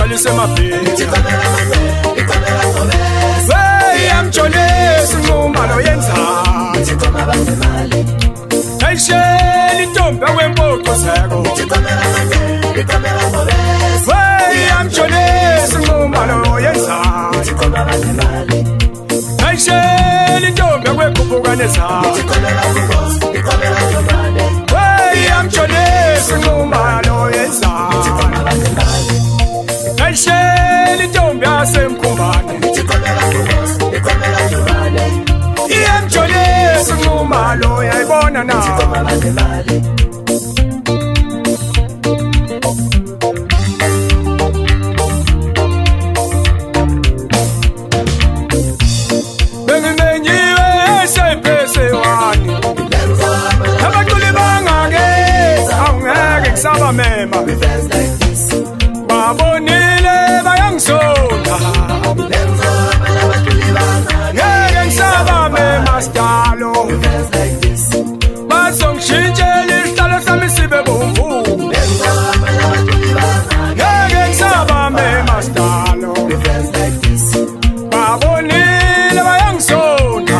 gcwalise amabheki yamjolisa inquma lo yenzayo ayishela intombi akwempoqozeko yamjolisa inquma lo yenzayo ayishela intombi akwekhupukane zayo yamjolisa inquma lo yenzayo ayishela intombi yasemkhumbane yamjolisa inquma lo yayibona na bengimenyiwe esepesewani abaculi bangake awungeke kusaba mema babonile bayangisonda ngeke ngisaba mema sidalo bazongishintshela isihlalo sami sibe bomvu ngeke ngisaba mema sidalo babonile bayangisonda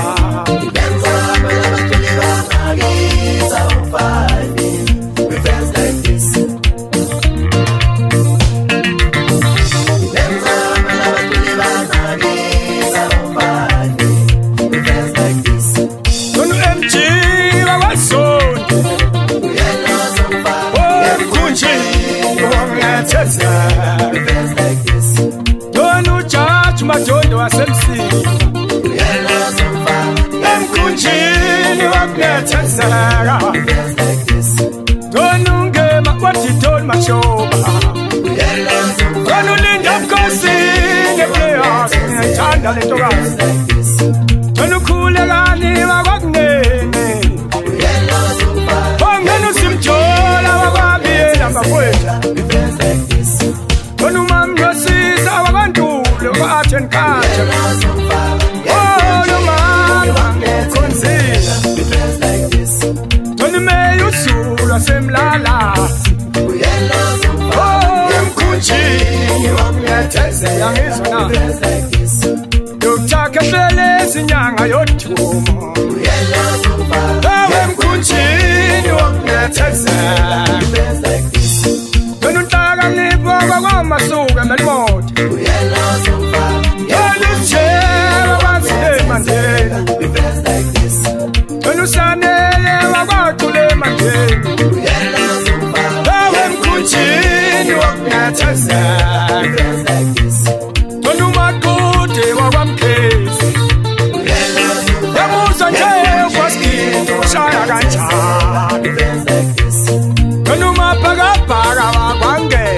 Don't judge my joy to asemsi emkunjini wakunethezeka don't ungema what you told my shoba don't ulinda mkosini epleyas ngithanda lento kazi don't ukhulekani wakwakunene ongena usimjola wakwabiyela ngakwetha and catch oh no man consider defense like this don't me you sula semlala oh emkunjini wakunetheze yangizona defense like this dokuthakehlele sinyanga yothumo oh emkunjini wakunetheze defense like this don't untaka ngiphoka kwamasuka emelimoto Usanele wakwakule mandeni Dawe mkunjini wakunethezeka Tonu makude wakwamkezi Yamuza nje kwaskito shaya kanjani Tonu mapagapaka wakwange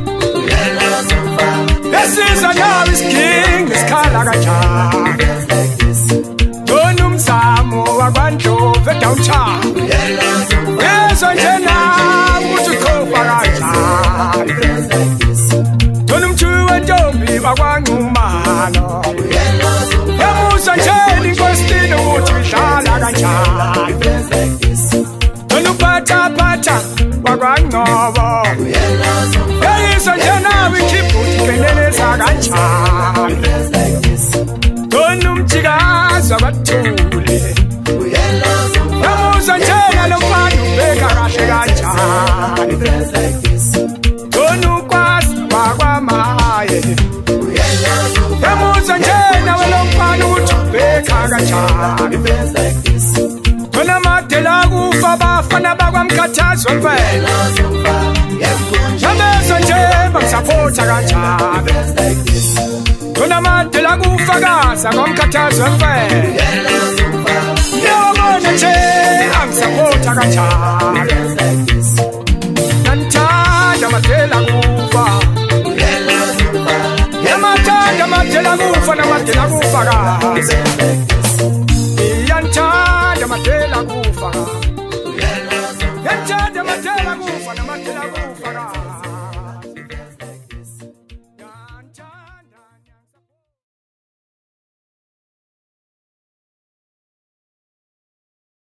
Yesiza nyaw is king iskhala kanjani Wakwanjove downtown Yeso njena ukuthi khofa kanjani Dona umthuwe ntombi wakwanqumalo Yamusa njeni inkosini ukuthi idlala kanjani Dona uphathaphatha wakwangcobo Yeso njena wikhiphuthi keneleza kanjani Dona umjikazi wakwathule Yamusa njena lo mfana ubeka kahle kanjani Dona ukwazi wakwamaye Yamusa njena lo mfana ukuthi ubeka kanjani Dona madela kufa bafana bakwamkhathazo mfela Yamusa nje bangisapota kanjani Dona madela kufa kaza kwamkhathazo mfela Yabona nje angisapota kanjani Nanthanda madela kufa Yamatanda madela kufa namadela kufa kaza